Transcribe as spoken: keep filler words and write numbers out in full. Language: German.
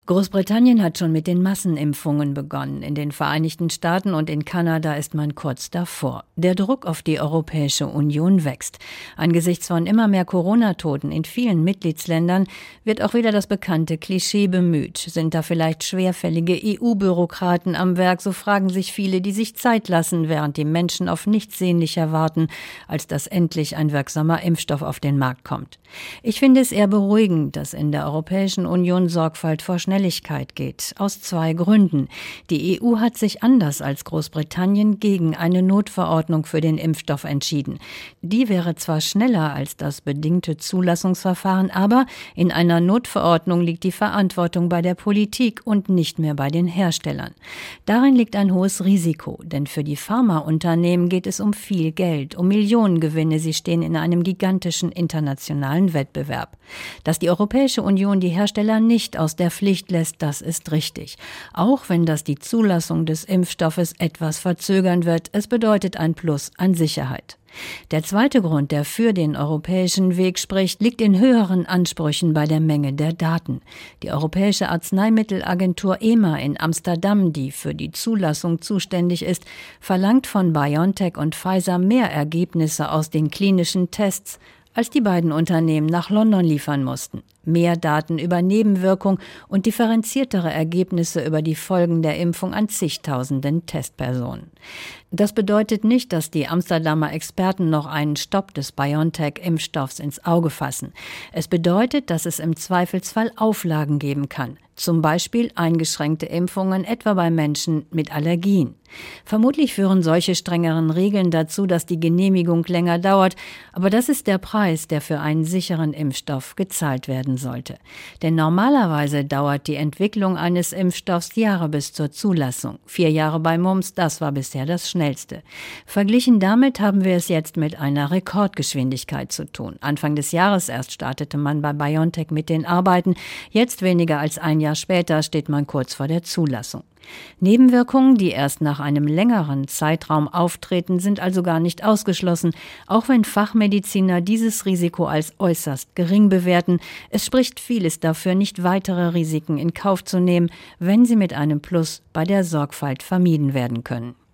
Großbritannien hat schon mit den Massenimpfungen begonnen. In den Vereinigten Staaten und in Kanada ist man kurz davor. Der Druck auf die Europäische Union wächst. Angesichts von immer mehr Corona-Toten in vielen Mitgliedsländern wird auch wieder das bekannte Klischee bemüht. Sind da vielleicht schwerfällige E U-Bürokraten am Werk, so fragen sich viele, die sich Zeit lassen, während die Menschen auf nichts sehnlicher warten, als dass endlich ein wirksamer Impfstoff auf den Markt kommt. Ich finde es eher beruhigend, dass in der Europäischen Union Sorgfalt vor Schnelligkeit geht. Aus zwei Gründen. Die E U hat sich anders als Großbritannien gegen eine Notverordnung für den Impfstoff entschieden. Die wäre zwar schneller als das bedingte Zulassungsverfahren, aber in einer Notverordnung liegt die Verantwortung bei der Politik und nicht mehr bei den Herstellern. Darin liegt ein hohes Risiko, denn für die Pharmaunternehmen geht es um viel Geld, um Millionengewinne. Sie stehen in einem gigantischen internationalen Wettbewerb. Dass die Europäische Union die Hersteller nicht aus der Pflicht lässt, das ist richtig. Auch wenn das die Zulassung des Impfstoffes etwas verzögern wird, es bedeutet ein Plus an Sicherheit. Der zweite Grund, der für den europäischen Weg spricht, liegt in höheren Ansprüchen bei der Menge der Daten. Die Europäische Arzneimittelagentur E M A in Amsterdam, die für die Zulassung zuständig ist, verlangt von BioNTech und Pfizer mehr Ergebnisse aus den klinischen Tests, als die beiden Unternehmen nach London liefern mussten. Mehr Daten über Nebenwirkung und differenziertere Ergebnisse über die Folgen der Impfung an zigtausenden Testpersonen. Das bedeutet nicht, dass die Amsterdamer Experten noch einen Stopp des BioNTech-Impfstoffs ins Auge fassen. Es bedeutet, dass es im Zweifelsfall Auflagen geben kann. Zum Beispiel eingeschränkte Impfungen, etwa bei Menschen mit Allergien. Vermutlich führen solche strengeren Regeln dazu, dass die Genehmigung länger dauert, aber das ist der Preis, der für einen sicheren Impfstoff gezahlt werden sollte. Denn normalerweise dauert die Entwicklung eines Impfstoffs Jahre bis zur Zulassung. Vier Jahre bei Mumps, das war bisher das Schnellste. Verglichen damit haben wir es jetzt mit einer Rekordgeschwindigkeit zu tun. Anfang des Jahres erst startete man bei BioNTech mit den Arbeiten. Jetzt, weniger als ein Jahr später, steht man kurz vor der Zulassung. Nebenwirkungen, die erst nach einem längeren Zeitraum auftreten, sind also gar nicht ausgeschlossen, auch wenn Fachmediziner dieses Risiko als äußerst gering bewerten. Es spricht vieles dafür, nicht weitere Risiken in Kauf zu nehmen, wenn sie mit einem Plus bei der Sorgfalt vermieden werden können.